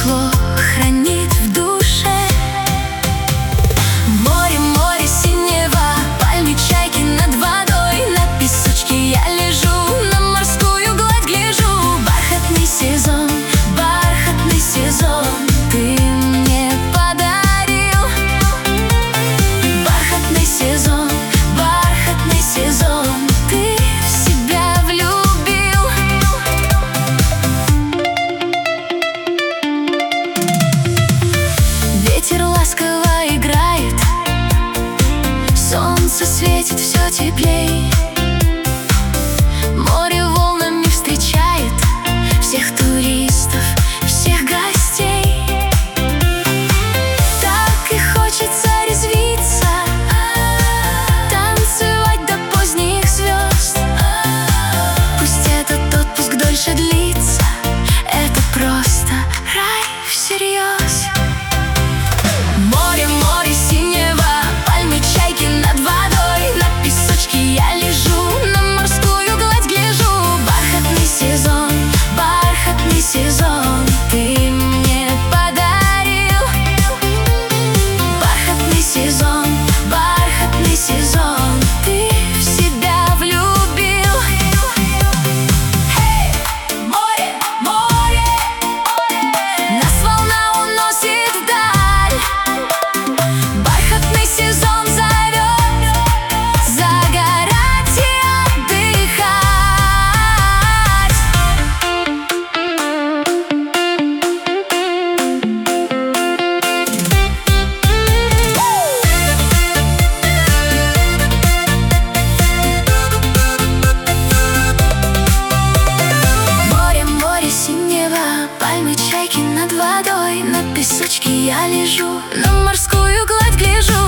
тепло хранит в душе. Море, море синего, пальмы, чайки над водой. На песочке я лежу, на морскую гладь гляжу. Бархатный сезон, ты мне подарил. Бархатный сезон, ты в себя влюбил. Ветер ласково играет, солнце светит все теплей. Море волнами встречает всех туристов, всех гостей. Так и хочется резвиться, танцевать до поздних звезд. Пусть этот отпуск дольше длится, это просто рай всерьез. Море, море синего, пальмы, чайки над водой. На песочке я лежу, на морскую гладь гляжу. Бархатный сезон, ты мне подарил. Бархатный сезон, ты в себя влюбил. Море, море, нас волна уносит вдаль. Бархатный сезон зовет загорать и отдыхать. Море, море синего, пальмы, чайки над водой. На песочке я лежу, на морскую гладь гляжу.